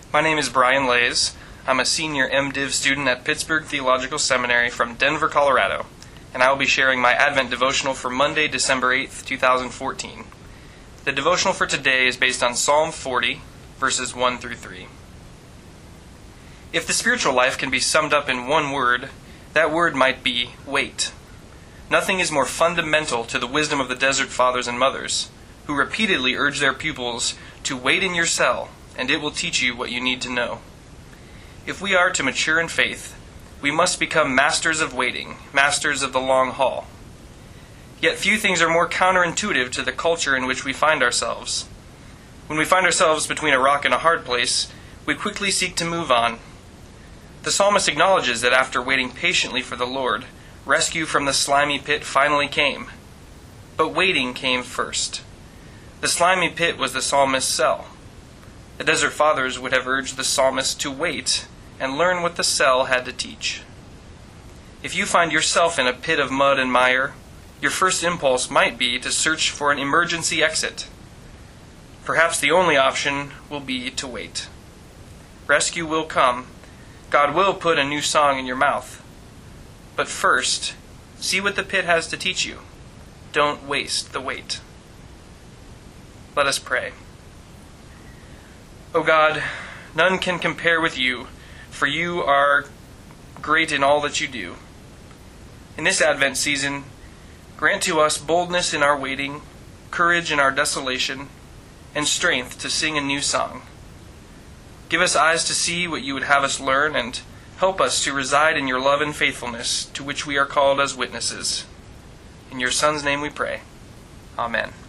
My name is Brian Lays. I'm a senior MDiv student at Pittsburgh Theological Seminary from Denver, Colorado, and I will be sharing my Advent devotional for Monday, December 8th, 2014. The devotional for today is based on Psalm 40, verses 1 through 3. If the spiritual life can be summed up in one word, that word might be wait. Nothing is more fundamental to the wisdom of the desert fathers and mothers, who repeatedly urge their pupils to wait in your cell, and it will teach you what you need to know. If we are to mature in faith, we must become masters of waiting, masters of the long haul. Yet few things are more counterintuitive to the culture in which we find ourselves. When we find ourselves between a rock and a hard place, we quickly seek to move on. The psalmist acknowledges that after waiting patiently for the Lord, rescue from the slimy pit finally came. But waiting came first. The slimy pit was the psalmist's cell. The desert fathers would have urged the psalmist to wait and learn what the cell had to teach. If you find yourself in a pit of mud and mire, your first impulse might be to search for an emergency exit. Perhaps the only option will be to wait. Rescue will come. God will put a new song in your mouth. But first, see what the pit has to teach you. Don't waste the wait. Let us pray. O God, none can compare with you, for you are great in all that you do. In this Advent season, grant to us boldness in our waiting, courage in our desolation, and strength to sing a new song. Give us eyes to see what you would have us learn, and help us to reside in your love and faithfulness, to which we are called as witnesses. In your Son's name we pray. Amen.